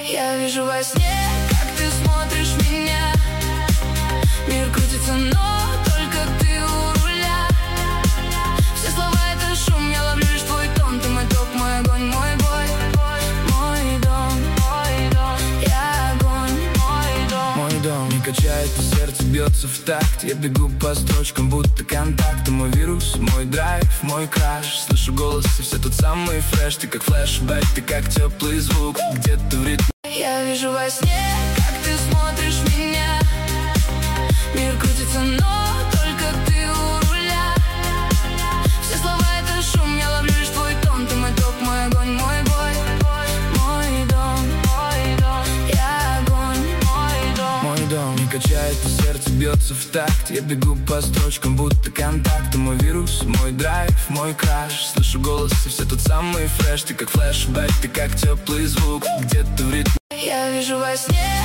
Я вижу во сне, как ты смотришь меня. Мир крутится, но только ты у руля. Все слова — это шум, я ловлю лишь твой тон. Ты мой топ, мой огонь, мой бой, мой дом, мой дом. Я огонь, мой дом. Мой дом не качает, и сердце бьется в такт. Я бегу по строчкам, будто контакт. Ты мой вирус, мой драйв, мой краш. Слышу голос, и все тот самый фреш. Ты как флешбэк, ты как теплый звук, где-то в ритме. Я вижу во сне, как ты смотришь меня. Мир крутится, но только ты у руля. Все слова — это шум, я ловлю лишь твой тон. Ты мой топ, мой огонь, мой бой, мой дом, мой дом. Я огонь, мой дом. Мой дом не качает, и сердце бьется в такт. Я бегу по строчкам, будто контакт. Ты мой вирус, мой драйв, мой краш. Слышу голос, и все тот самый фреш. Ты как флешбэк, ты как теплый звук, где-то в ритме. Я вижу во сне,